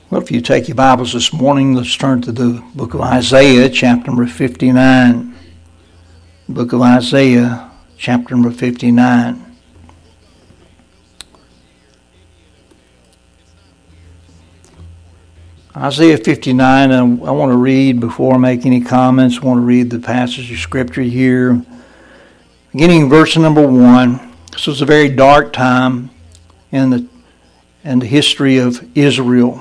Well, if you take your Bibles this morning, let's turn to the book of Isaiah, chapter number 59. The book of Isaiah, chapter number 59. Isaiah 59, and I want to read, before I make any comments, I want to read the passage of Scripture here. Beginning in verse number 1. This was a very dark time in the history of Israel.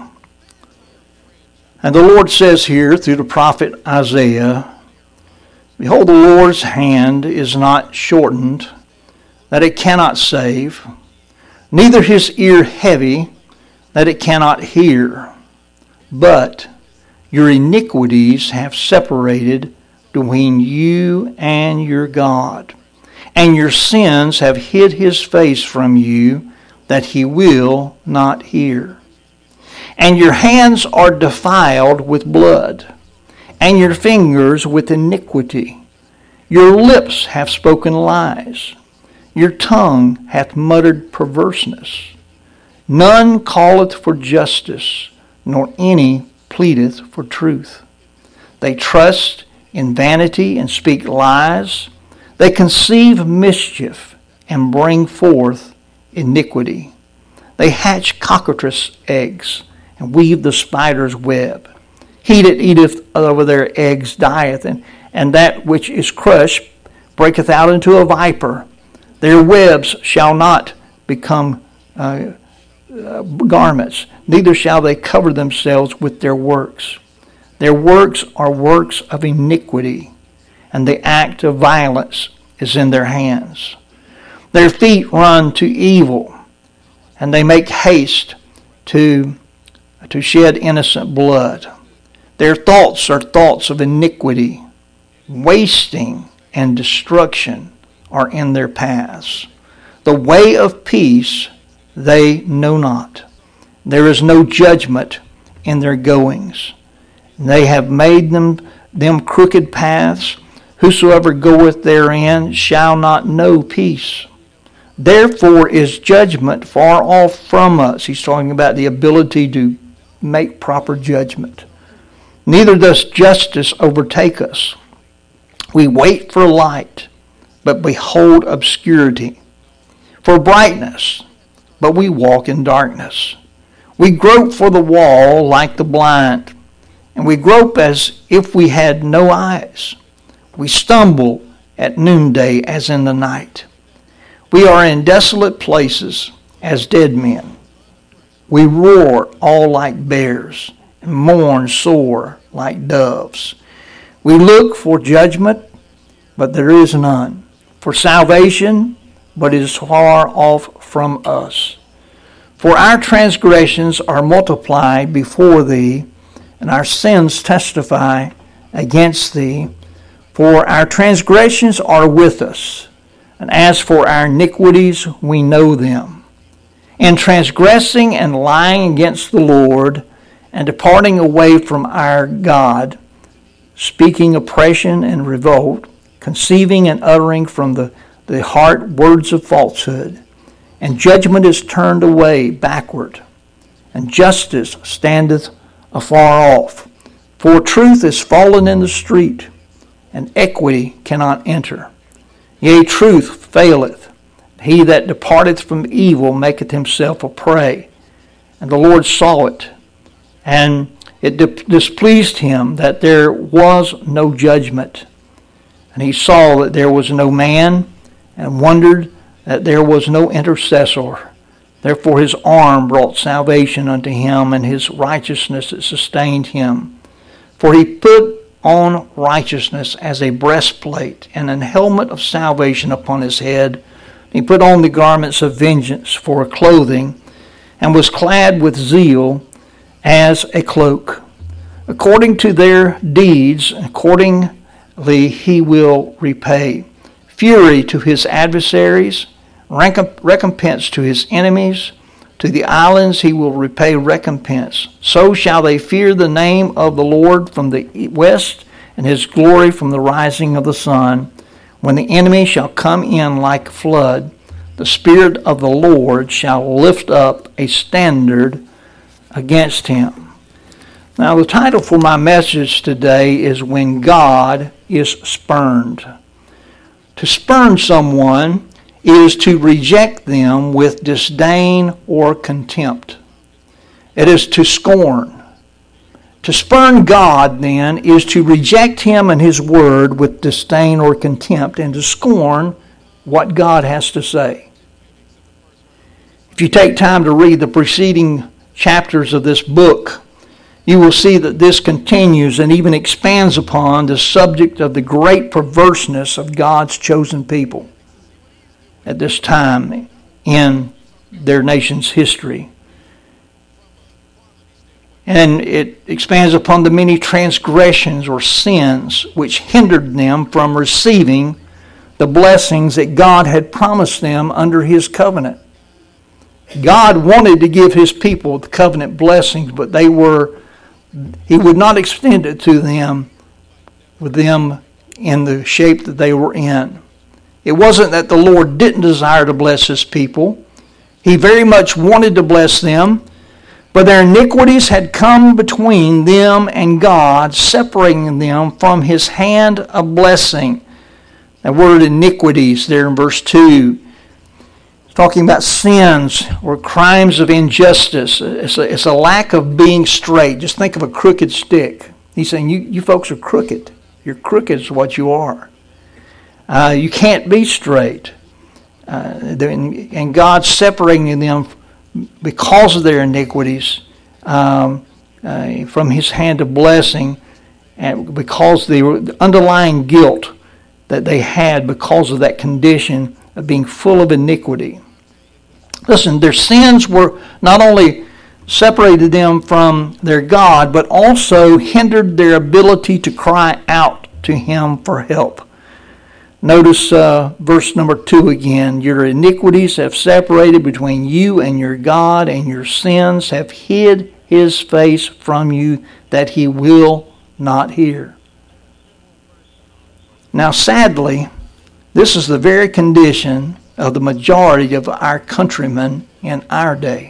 And the Lord says here through the prophet Isaiah, "Behold, the Lord's hand is not shortened, that it cannot save, neither his ear heavy, that it cannot hear. But your iniquities have separated between you and your God, and your sins have hid his face from you, that he will not hear. And your hands are defiled with blood, and your fingers with iniquity. Your lips have spoken lies. Your tongue hath muttered perverseness. None calleth for justice, nor any pleadeth for truth. They trust in vanity and speak lies. They conceive mischief and bring forth iniquity. They hatch cockatrice eggs and weave the spider's web. He that eateth over their eggs dieth, and that which is crushed breaketh out into a viper. Their webs shall not become garments, neither shall they cover themselves with their works. Their works are works of iniquity, and the act of violence is in their hands. Their feet run to evil, and they make haste to shed innocent blood. Their thoughts are thoughts of iniquity. Wasting and destruction are in their paths. The way of peace they know not. There is no judgment in their goings. They have made them crooked paths. Whosoever goeth therein shall not know peace. Therefore is judgment far off from us." He's talking about the ability to make proper judgment. "Neither does justice overtake us. We wait for light, but behold obscurity. For brightness, but we walk in darkness. We grope for the wall like the blind, and we grope as if we had no eyes. We stumble at noonday as in the night. We are in desolate places as dead men. We roar all like bears, and mourn sore like doves. We look for judgment, but there is none. For salvation, but it is far off from us. For our transgressions are multiplied before thee, and our sins testify against thee. For our transgressions are with us, and as for our iniquities, we know them. In transgressing and lying against the Lord, and departing away from our God, speaking oppression and revolt, conceiving and uttering from the heart words of falsehood, and judgment is turned away backward, and justice standeth afar off. For truth is fallen in the street, and equity cannot enter. Yea, truth faileth. He that departeth from evil maketh himself a prey. And the Lord saw it, and it displeased him that there was no judgment. And he saw that there was no man, and wondered that there was no intercessor. Therefore his arm brought salvation unto him, and his righteousness that sustained him. For he put on righteousness as a breastplate, and an helmet of salvation upon his head. He put on the garments of vengeance for a clothing, and was clad with zeal as a cloak. According to their deeds, accordingly he will repay. Fury to his adversaries, recompense to his enemies. To the islands he will repay recompense. So shall they fear the name of the Lord from the west, and his glory from the rising of the sun. When the enemy shall come in like a flood, the Spirit of the Lord shall lift up a standard against him. Now, the title for my message today is When God is Spurned. To spurn someone is to reject them with disdain or contempt. It is to scorn. To spurn God, then, is to reject Him and His Word with disdain or contempt, and to scorn what God has to say. If you take time to read the preceding chapters of this book, you will see that this continues and even expands upon the subject of the great perverseness of God's chosen people at this time in their nation's history. And it expands upon the many transgressions or sins which hindered them from receiving the blessings that God had promised them under His covenant. God wanted to give His people the covenant blessings, but He would not extend it to them with them in the shape that they were in. It wasn't that the Lord didn't desire to bless His people. He very much wanted to bless them, but their iniquities had come between them and God, separating them from His hand of blessing. The word iniquities there in verse 2, talking about sins or crimes of injustice. It's a lack of being straight. Just think of a crooked stick. He's saying, you folks are crooked. You're crooked is what you are. You can't be straight. And God's separating them because of their iniquities from His hand of blessing, and because of the underlying guilt that they had because of that condition of being full of iniquity. Listen, their sins were not only separated them from their God, but also hindered their ability to cry out to Him for help. Notice verse number 2 again. Your iniquities have separated between you and your God, and your sins have hid His face from you, that He will not hear. Now, sadly, this is the very condition of the majority of our countrymen in our day.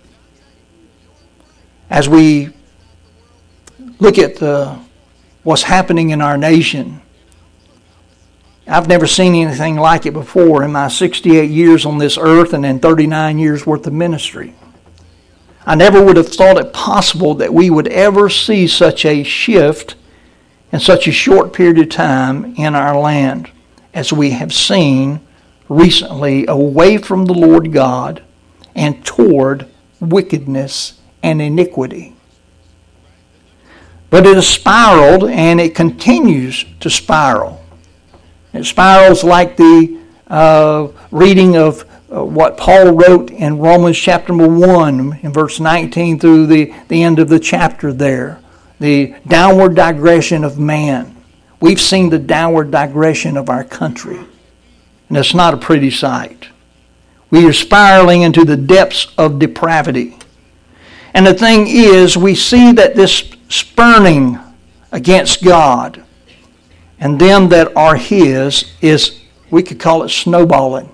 As we look at what's happening in our nation, I've never seen anything like it before in my 68 years on this earth and in 39 years worth of ministry. I never would have thought it possible that we would ever see such a shift in such a short period of time in our land as we have seen recently, away from the Lord God and toward wickedness and iniquity. But it has spiraled, and it continues to spiral. It spirals like the reading of what Paul wrote in Romans chapter 1 in verse 19 through the end of the chapter there. The downward digression of man. We've seen the downward digression of our country. And it's not a pretty sight. We are spiraling into the depths of depravity. And the thing is, we see that this spurning against God and them that are His is, we could call it snowballing.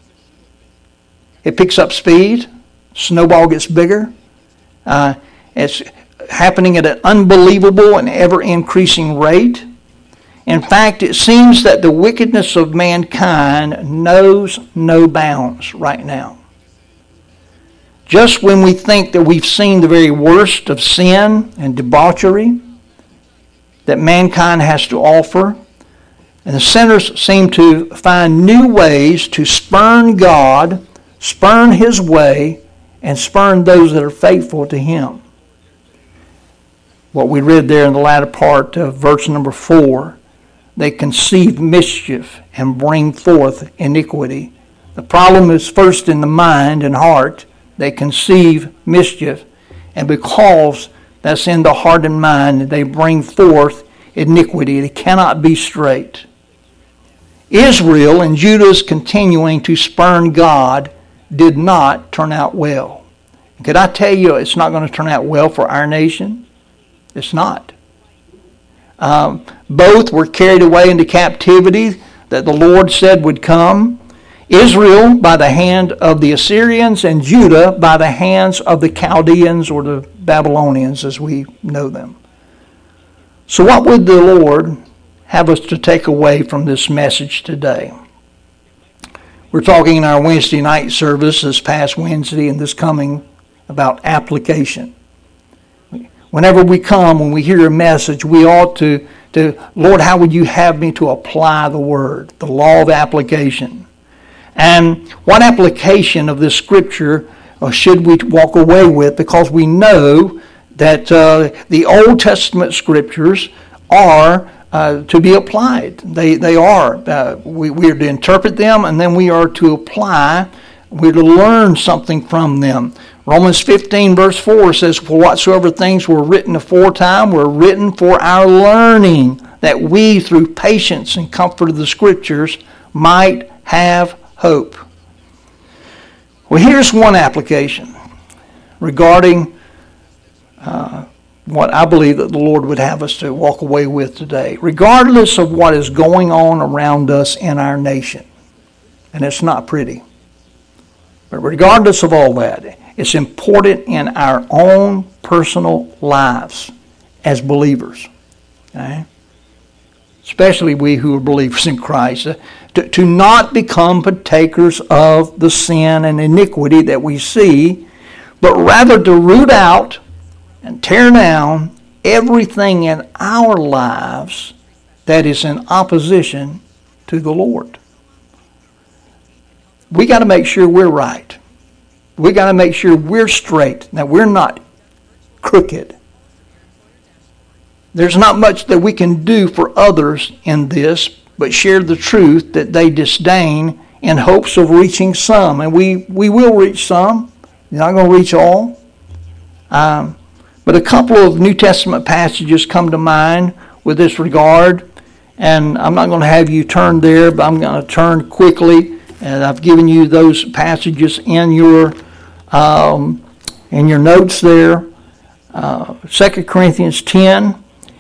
It picks up speed. Snowball gets bigger. It's happening at an unbelievable and ever-increasing rate. In fact, it seems that the wickedness of mankind knows no bounds right now. Just when we think that we've seen the very worst of sin and debauchery that mankind has to offer, and the sinners seem to find new ways to spurn God, spurn His way, and spurn those that are faithful to Him. What we read there in the latter part of verse number 4, they conceive mischief and bring forth iniquity. The problem is first in the mind and heart. They conceive mischief, and because that's in the heart and mind, they bring forth iniquity. It cannot be straight. Israel and Judah's continuing to spurn God did not turn out well. Could I tell you it's not going to turn out well for our nation? It's not. Both were carried away into captivity that the Lord said would come. Israel by the hand of the Assyrians, and Judah by the hands of the Chaldeans or the Babylonians as we know them. So what would the Lord have us to take away from this message today? We're talking in our Wednesday night service this past Wednesday and this coming about application. Whenever we come, when we hear a message, we ought to Lord, how would you have me to apply the word, the law of application? And what application of this scripture should we walk away with? Because we know that the Old Testament scriptures are to be applied. They are. We are to interpret them, and then we are to apply. We're to learn something from them. Romans 15 verse 4 says, "For whatsoever things were written aforetime were written for our learning, that we through patience and comfort of the Scriptures might have hope." Well, here's one application regarding what I believe that the Lord would have us to walk away with today. Regardless of what is going on around us in our nation, and it's not pretty, but regardless of all that, it's important in our own personal lives as believers, okay? Especially we who are believers in Christ, to not become partakers of the sin and iniquity that we see, but rather to root out and tear down everything in our lives that is in opposition to the Lord. We got to make sure we're right. We got to make sure we're straight. Now, we're not crooked. There's not much that we can do for others in this, but share the truth that they disdain in hopes of reaching some. And we will reach some. You're not going to reach all. But a couple of New Testament passages come to mind with this regard. And I'm not going to have you turn there, but I'm going to turn quickly. And I've given you those passages in your notes there. 2 Corinthians 10.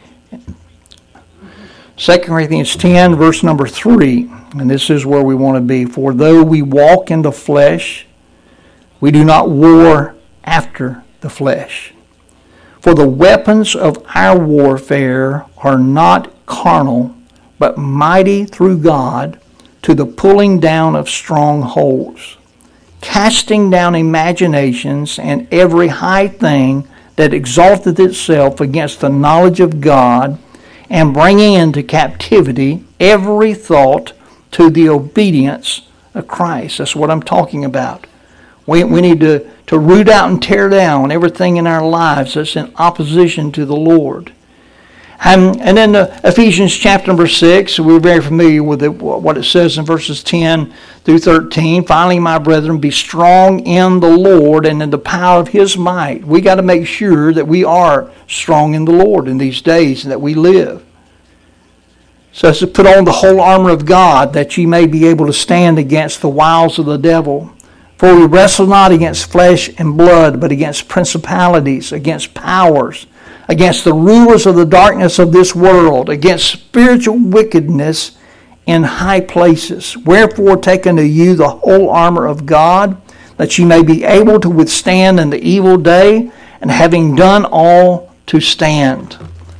2 Corinthians 10, verse number 3. And this is where we want to be. "For though we walk in the flesh, we do not war after the flesh. For the weapons of our warfare are not carnal, but mighty through God to the pulling down of strongholds, casting down imaginations and every high thing that exalteth itself against the knowledge of God, and bringing into captivity every thought to the obedience of Christ." That's what I'm talking about. We need to root out and tear down everything in our lives that's in opposition to the Lord. And then Ephesians chapter number 6, we're very familiar with what it says in verses 10 through 13. "Finally, my brethren, be strong in the Lord and in the power of His might." We got to make sure that we are strong in the Lord in these days that we live. So as to put on the whole armor of God, that ye may be able to stand against the wiles of the devil. "For we wrestle not against flesh and blood, but against principalities, against powers, against the rulers of the darkness of this world, against spiritual wickedness in high places. Wherefore take unto you the whole armor of God, that ye may be able to withstand in the evil day, and having done all, to stand."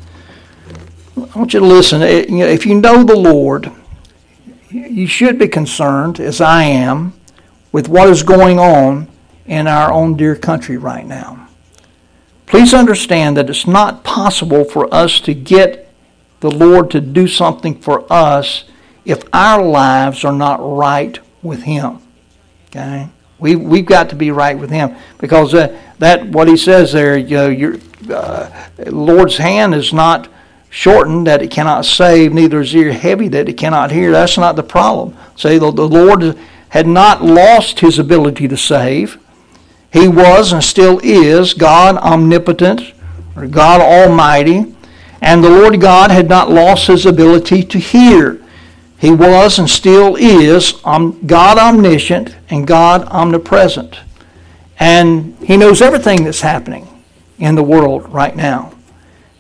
I want you to listen. If you know the Lord, you should be concerned, as I am, with what is going on in our own dear country right now. Please understand that it's not possible for us to get the Lord to do something for us if our lives are not right with Him. Okay? We've got to be right with Him, because that what He says there, your Lord's hand is not shortened that it cannot save, neither is ear heavy that it cannot hear. That's not the problem. Say the Lord had not lost His ability to save. He was and still is God omnipotent, or God Almighty, and the Lord God had not lost His ability to hear. He was and still is God omniscient and God omnipresent. And He knows everything that's happening in the world right now.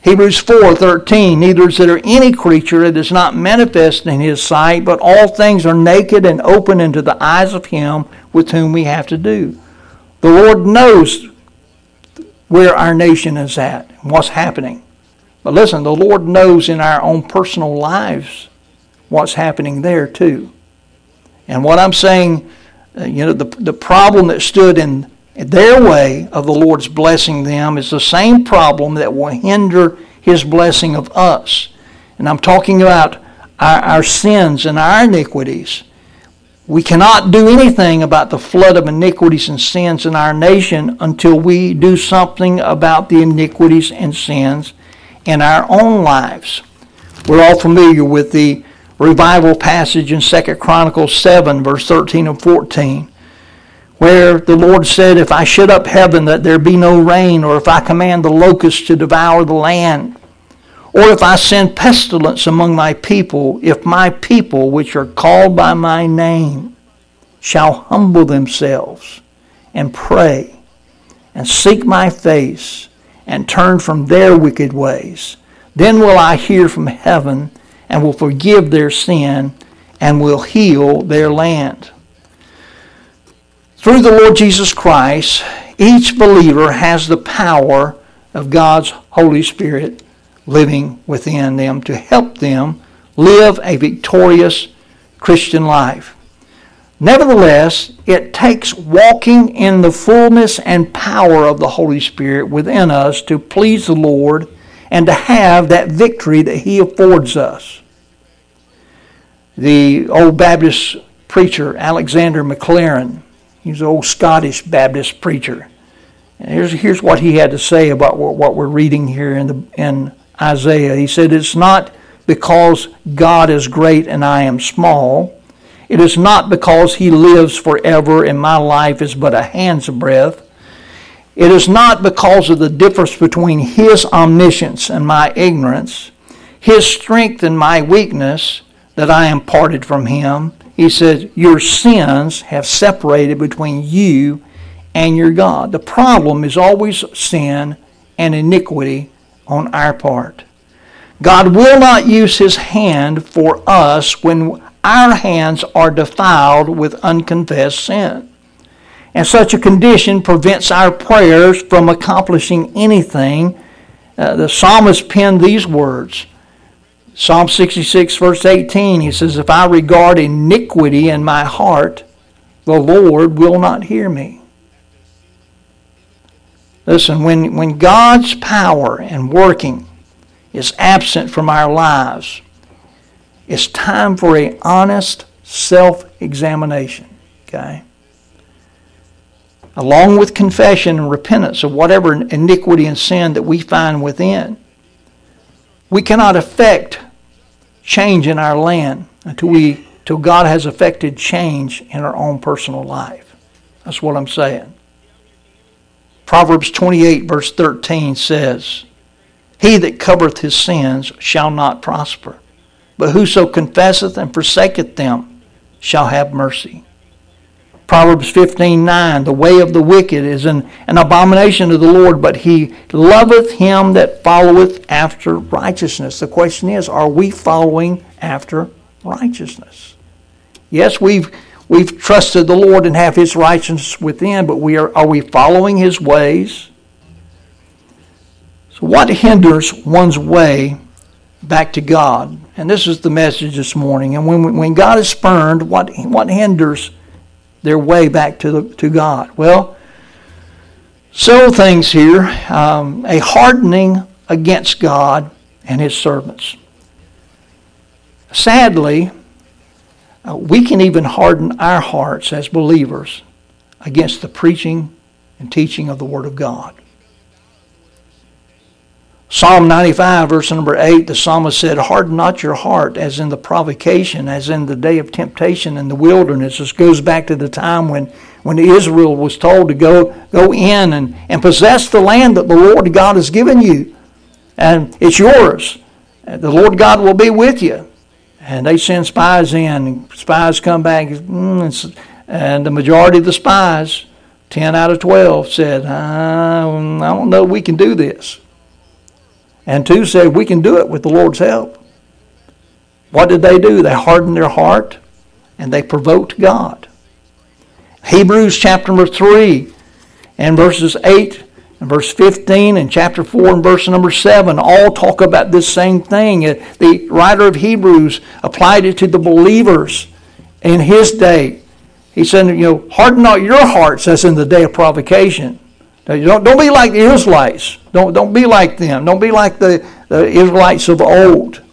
Hebrews 4:13, neither is there any creature that is not manifest in his sight, but all things are naked and open into the eyes of him with whom we have to do. The Lord knows where our nation is at and what's happening. But listen, the Lord knows in our own personal lives what's happening there too. And what I'm saying, the problem that stood in their way of the Lord's blessing them is the same problem that will hinder his blessing of us. And I'm talking about our sins and our iniquities. We cannot do anything about the flood of iniquities and sins in our nation until we do something about the iniquities and sins in our own lives. We're all familiar with the revival passage in 2 Chronicles 7, verse 13 and 14. Where the Lord said, if I shut up heaven that there be no rain, or if I command the locusts to devour the land, or if I send pestilence among my people, if my people which are called by my name shall humble themselves and pray and seek my face and turn from their wicked ways, then will I hear from heaven and will forgive their sin and will heal their land. Through the Lord Jesus Christ, each believer has the power of God's Holy Spirit living within them to help them live a victorious Christian life. Nevertheless, it takes walking in the fullness and power of the Holy Spirit within us to please the Lord and to have that victory that He affords us. The old Baptist preacher, Alexander Maclaren, he's an old Scottish Baptist preacher. And here's what he had to say about what we're reading here in Isaiah. He said, it's not because God is great and I am small. It is not because He lives forever and my life is but a hand's breadth. It is not because of the difference between His omniscience and my ignorance, His strength and my weakness, that I am parted from Him. He says, your sins have separated between you and your God. The problem is always sin and iniquity on our part. God will not use His hand for us when our hands are defiled with unconfessed sin. And such a condition prevents our prayers from accomplishing anything. The psalmist penned these words. Psalm 66, verse 18, he says, if I regard iniquity in my heart, the Lord will not hear me. Listen, when God's power and working is absent from our lives, it's time for an honest self-examination, okay? Along with confession and repentance of whatever iniquity and sin that we find within. We cannot affect change in our land until God has affected change in our own personal life. That's what I'm saying. Proverbs 28 verse 13 says, he that covereth his sins shall not prosper, but whoso confesseth and forsaketh them shall have mercy. Proverbs 15:9, the way of the wicked is an abomination to the Lord, but He loveth him that followeth after righteousness. The question is, are we following after righteousness? Yes, we've trusted the Lord and have His righteousness within, but are we following His ways? So what hinders one's way back to God? And this is the message this morning. And when God is spurned, what hinders their way back to God? Well, several things here. A hardening against God and His servants. Sadly, we can even harden our hearts as believers against the preaching and teaching of the Word of God. Psalm 95, verse number 8, the psalmist said, harden not your heart as in the provocation, as in the day of temptation in the wilderness. This goes back to the time when Israel was told to go in and possess the land that the Lord God has given you. And it's yours. The Lord God will be with you. And they send spies in, and spies come back, and the majority of the spies, 10 out of 12, said, I don't know we can do this. And 2 said, we can do it with the Lord's help. What did they do? They hardened their heart and they provoked God. Hebrews chapter number 3 and verses 8 and verse 15 and chapter 4 and verse number 7 all talk about this same thing. The writer of Hebrews applied it to the believers in his day. He said, harden not your hearts as in the day of provocation. Don't be like the Israelites. Don't be like them. Don't be like the Israelites of old.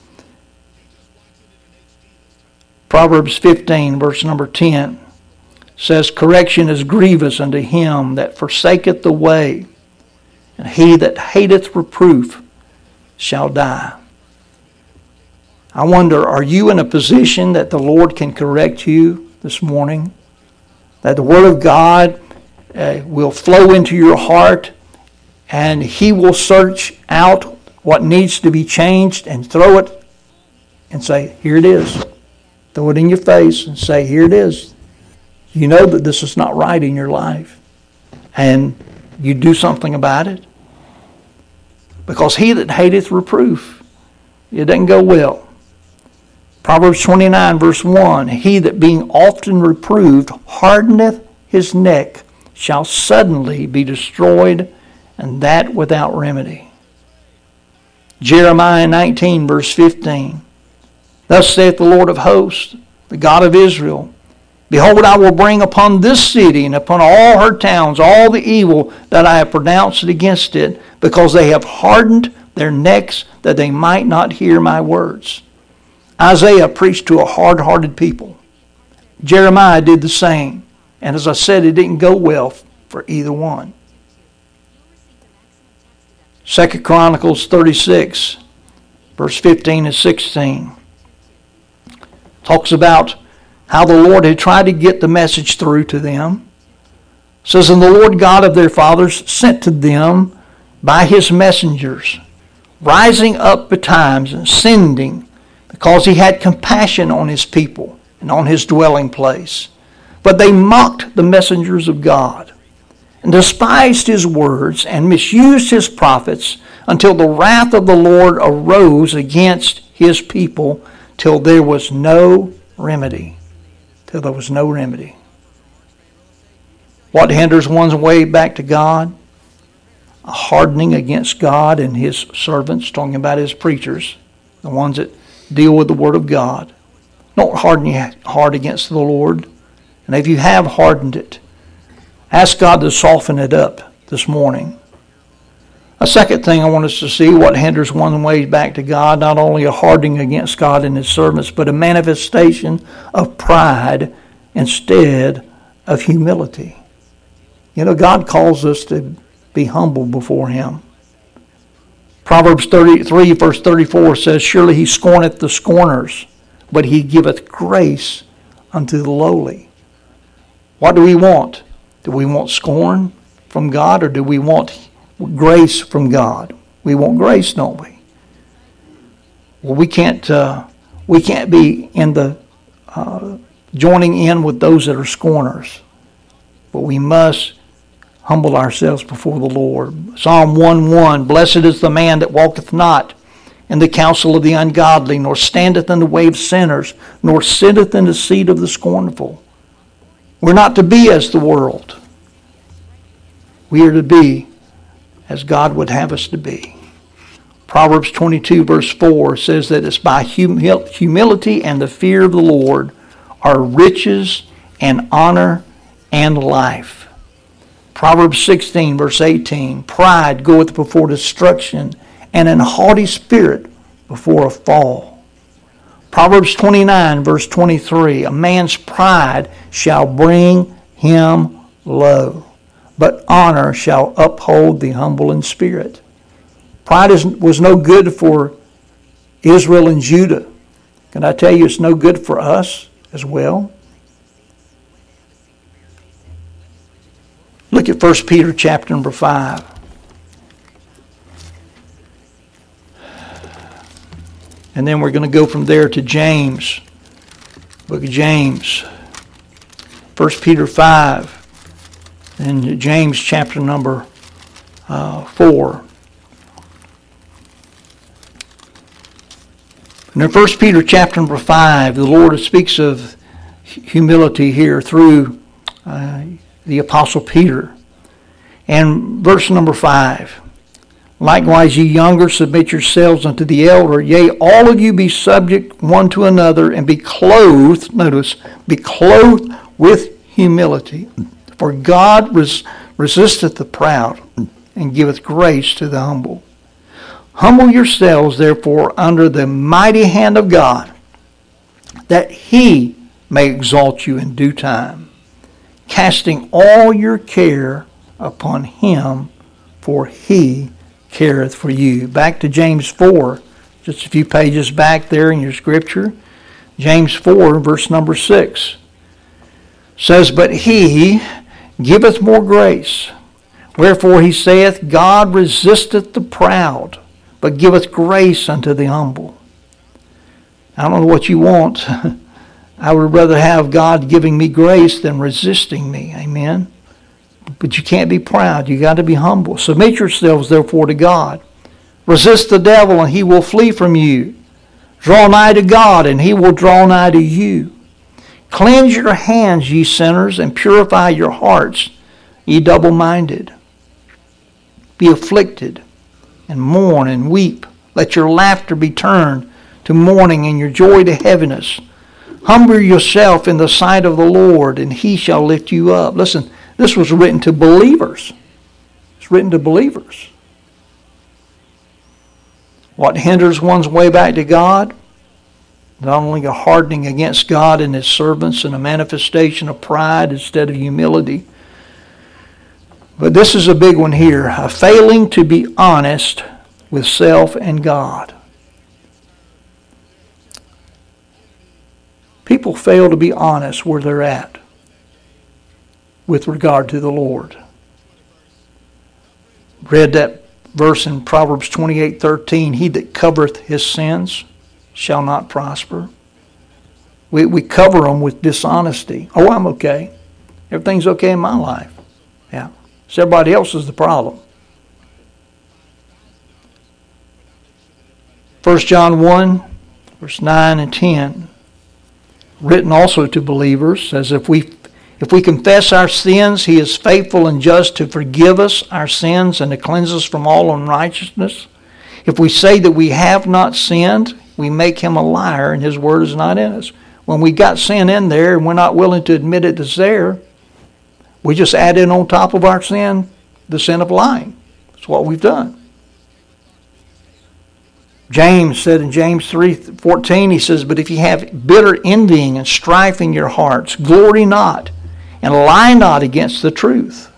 Proverbs 15, verse number 10 says, correction is grievous unto him that forsaketh the way, and he that hateth reproof shall die. I wonder, are you in a position that the Lord can correct you this morning? That the Word of God will flow into your heart, and He will search out what needs to be changed and throw it and say, here it is. Throw it in your face and say, here it is. You know that this is not right in your life. And you do something about it. Because he that hateth reproof, it doesn't go well. Proverbs 29 verse 1, he that being often reproved hardeneth his neck shall suddenly be destroyed, and that without remedy. Jeremiah 19 verse 15, thus saith the Lord of hosts, the God of Israel, behold, I will bring upon this city and upon all her towns all the evil that I have pronounced against it, because they have hardened their necks that they might not hear my words. Isaiah preached to a hard-hearted people. Jeremiah did the same. And as I said, it didn't go well for either one. 2 Chronicles 36, verse 15 and 16, talks about how the Lord had tried to get the message through to them. It says, and the Lord God of their fathers sent to them by his messengers, rising up betimes and sending, because he had compassion on his people and on his dwelling place. But they mocked the messengers of God, and despised his words, and misused his prophets, until the wrath of the Lord arose against his people, till there was no remedy. Till there was no remedy. What hinders one's way back to God? A hardening against God and his servants, talking about his preachers, the ones that deal with the Word of God. Don't harden your heart against the Lord. And if you have hardened it, ask God to soften it up this morning. A second thing I want us to see, what hinders one's way back to God, not only a hardening against God and his servants, but a manifestation of pride instead of humility. God calls us to be humble before him. Proverbs 33 verse 34 says, surely he scorneth the scorners, but he giveth grace unto the lowly. What do we want? Do we want scorn from God, or do we want grace from God? We want grace, don't we? Well, we can't be in the joining in with those that are scorners, but we must humble ourselves before the Lord. Psalm 1:1, blessed is the man that walketh not in the counsel of the ungodly, nor standeth in the way of sinners, nor sitteth in the seat of the scornful. We're not to be as the world. We are to be as God would have us to be. Proverbs 22 verse 4 says that it's by humility and the fear of the Lord are riches and honor and life. Proverbs 16 verse 18, pride goeth before destruction, and an haughty spirit before a fall. Proverbs 29 verse 23, a man's pride shall bring him low, but honor shall uphold the humble in spirit. Pride was no good for Israel and Judah. Can I tell you it's no good for us as well? Look at 1 Peter chapter number 5. And then we're going to go from there to James. Book of James. 1 Peter 5. And James chapter number 4. And in 1 Peter chapter number 5, the Lord speaks of humility here through the Apostle Peter. And verse number 5, likewise ye younger, submit yourselves unto the elder. Yea, all of you be subject one to another, and be clothed, notice, be clothed with humility. For God resisteth the proud, and giveth grace to the humble. Humble yourselves, therefore, under the mighty hand of God, that he may exalt you in due time, casting all your care upon him, for he careth for you. Back to James 4, just a few pages back there in your scripture. James 4, verse number 6 says, but he giveth more grace. Wherefore he saith, God resisteth the proud, but giveth grace unto the humble. I don't know what you want. I would rather have God giving me grace than resisting me. Amen. But you can't be proud. You got to be humble. Submit yourselves therefore to God. Resist the devil and he will flee from you. Draw nigh to God and he will draw nigh to you. Cleanse your hands, ye sinners, and purify your hearts, ye double-minded. Be afflicted and mourn and weep. Let your laughter be turned to mourning and your joy to heaviness. Humble yourself in the sight of the Lord, and he shall lift you up. Listen, this was written to believers. It's written to believers. What hinders one's way back to God? Not only a hardening against God and his servants and a manifestation of pride instead of humility, but this is a big one here. A failing to be honest with self and God. People fail to be honest where they're at with regard to the Lord. Read that verse in Proverbs 28:13. He that covereth his sins shall not prosper. We cover them with dishonesty. Oh, I'm okay. Everything's okay in my life. Yeah. It's everybody else is the problem. 1 John 1, verse 9 and 10, written also to believers, says, if we confess our sins, he is faithful and just to forgive us our sins and to cleanse us from all unrighteousness. If we say that we have not sinned, we make him a liar and his word is not in us. When we got sin in there and we're not willing to admit it is there, we just add in on top of our sin the sin of lying. That's what we've done. James said in James 3:14, he says, but if you have bitter envying and strife in your hearts, glory not and lie not against the truth.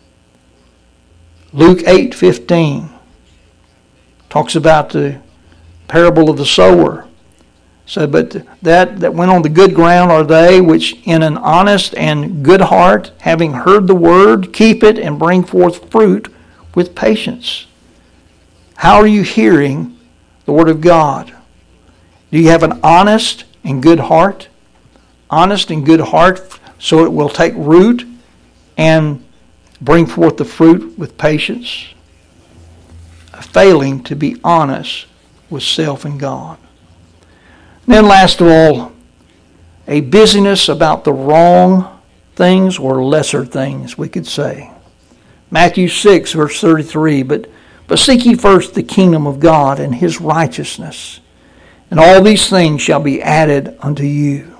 Luke 8:15 talks about the parable of the sower. So, but that went on the good ground are they which in an honest and good heart, having heard the word, keep it and bring forth fruit with patience. How are you hearing the word of God? Do you have an honest and good heart? Honest and good heart so it will take root and bring forth the fruit with patience. Failing to be honest with self and God. And then last of all, a busyness about the wrong things or lesser things, we could say. Matthew 6, verse 33, but seek ye first the kingdom of God and his righteousness, and all these things shall be added unto you.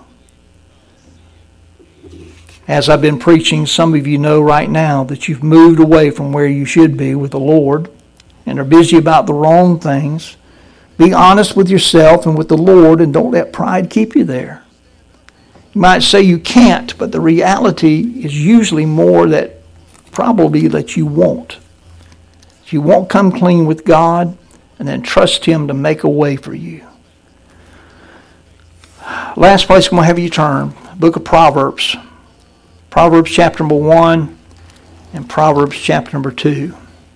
As I've been preaching, some of you know right now that you've moved away from where you should be with the Lord and are busy about the wrong things. Be honest with yourself and with the Lord, and don't let pride keep you there. You might say you can't, but the reality is usually more that probably that you won't. You won't come clean with God and then trust him to make a way for you. Last place I'm going to have you turn, book of Proverbs. Proverbs chapter number 1 and Proverbs chapter number 2.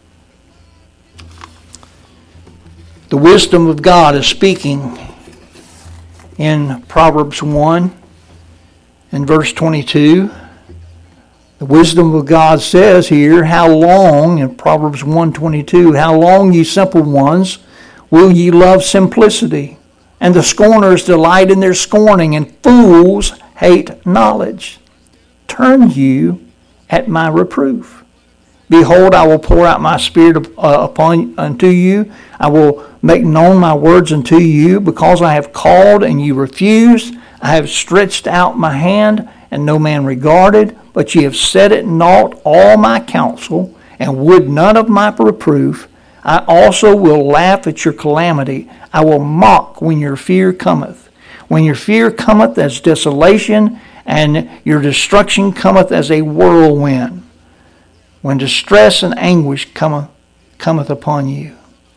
The wisdom of God is speaking in Proverbs 1 and verse 22. The wisdom of God says here, how long, in Proverbs 1:22, how long, ye simple ones, will ye love simplicity and the scorners delight in their scorning, and fools hate knowledge. Turn you at my reproof. Behold, I will pour out my spirit unto you. I will make known my words unto you, because I have called and you refused. I have stretched out my hand, and no man regarded, but ye have set at naught all my counsel, and would none of my reproof. I also will laugh at your calamity. I will mock when your fear cometh. When your fear cometh as desolation, and your destruction cometh as a whirlwind. When distress and anguish cometh upon you.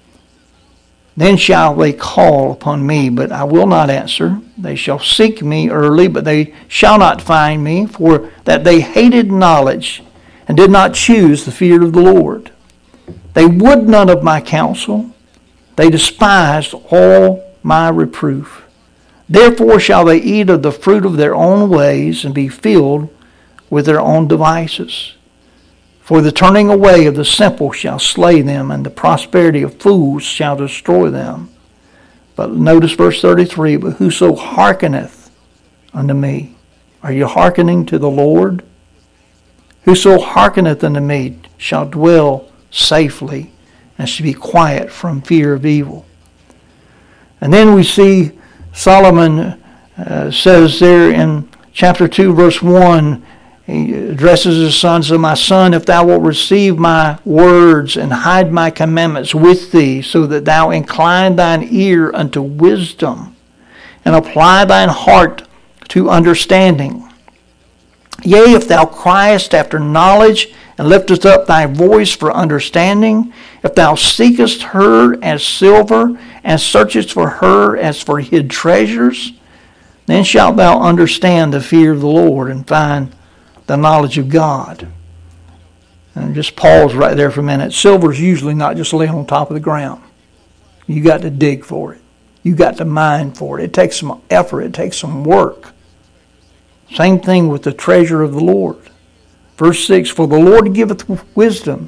Then shall they call upon me, but I will not answer. They shall seek me early, but they shall not find me, for that they hated knowledge, and did not choose the fear of the Lord. They would none of my counsel. They despised all my reproof. Therefore shall they eat of the fruit of their own ways, and be filled with their own devices. For the turning away of the simple shall slay them, and the prosperity of fools shall destroy them. But notice verse 33, but whoso hearkeneth unto me. Are you hearkening to the Lord? Whoso hearkeneth unto me shall dwell safely, and shall be quiet from fear of evil. And then we see Solomon says there in chapter 2, verse 1, he addresses his son, so my son, if thou wilt receive my words and hide my commandments with thee, so that thou incline thine ear unto wisdom, and apply thine heart to understanding. Yea, if thou criest after knowledge, and liftest up thy voice for understanding, if thou seekest her as silver, and searchest for her as for hid treasures, then shalt thou understand the fear of the Lord, and find the knowledge of God. And just pause right there for a minute. Silver is usually not just laying on top of the ground. You got to dig for it. You got to mine for it. It takes some effort. It takes some work. Same thing with the treasure of the Lord. Verse 6, for the Lord giveth wisdom.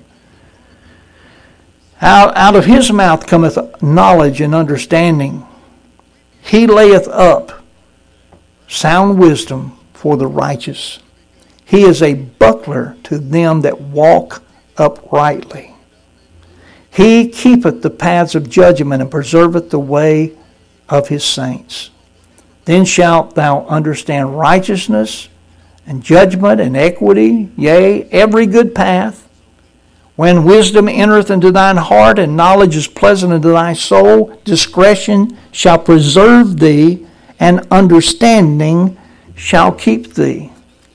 Out of his mouth cometh knowledge and understanding. He layeth up sound wisdom for the righteous. He is a buckler to them that walk uprightly. He keepeth the paths of judgment, and preserveth the way of his saints. Then shalt thou understand righteousness, and judgment, and equity, yea, every good path. When wisdom entereth into thine heart, and knowledge is pleasant unto thy soul, discretion shall preserve thee, and understanding shall keep thee.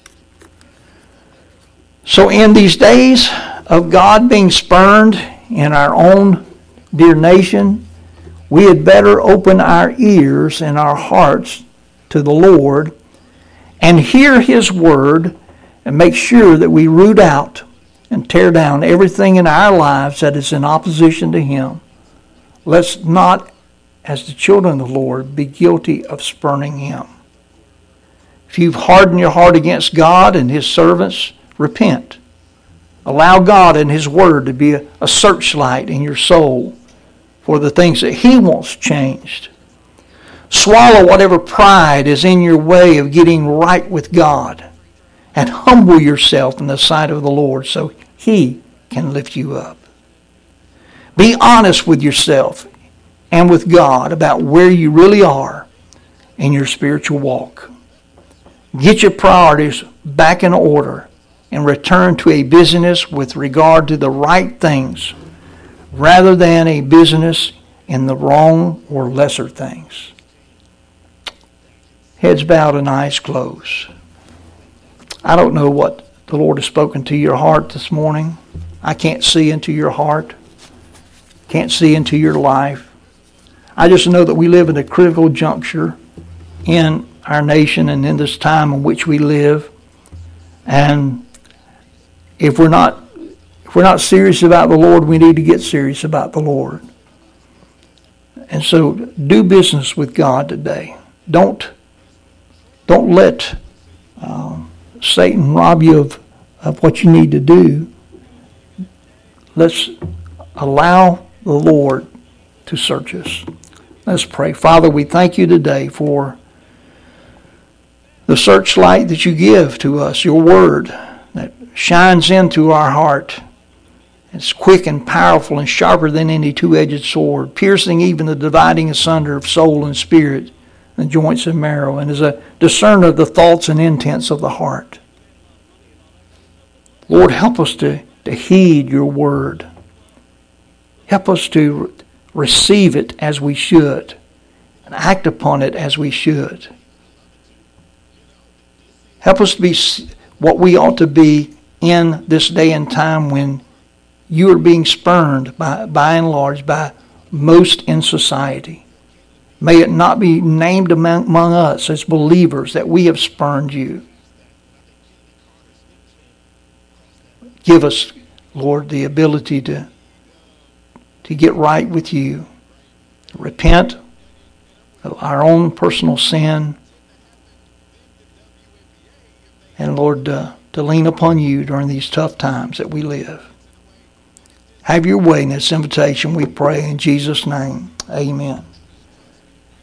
So in these days of God being spurned in our own dear nation, we had better open our ears and our hearts to the Lord and hear his word, and make sure that we root out and tear down everything in our lives that is in opposition to him. Let's not, as the children of the Lord, be guilty of spurning him. If you've hardened your heart against God and his servants, repent. Allow God and his word to be a searchlight in your soul for the things that he wants changed. Swallow whatever pride is in your way of getting right with God, and humble yourself in the sight of the Lord so he can lift you up. Be honest with yourself and with God about where you really are in your spiritual walk. Get your priorities back in order, and return to a business with regard to the right things, rather than a business in the wrong or lesser things. Heads bowed and eyes closed. I don't know what the Lord has spoken to your heart this morning. I can't see into your heart. Can't see into your life. I just know that we live in a critical juncture in our nation and in this time in which we live. And if we're not serious about the Lord, we need to get serious about the Lord. And so do business with God today. Don't let Satan rob you of what you need to do. Let's allow the Lord to search us. Let's pray. Father, we thank you today for the searchlight that you give to us, your word that shines into our heart. It's quick and powerful and sharper than any two-edged sword, piercing even the dividing asunder of soul and spirit, and joints and marrow, and is a discerner of the thoughts and intents of the heart. Lord, help us to heed your word. Help us to receive it as we should and act upon it as we should. Help us to be what we ought to be in this day and time when you are being spurned by and large by most in society. May it not be named among us as believers that we have spurned you. Give us, Lord, the ability to get right with you. Repent of our own personal sin. And Lord, to lean upon you during these tough times that we live. Have your way in this invitation, we pray in Jesus' name. Amen.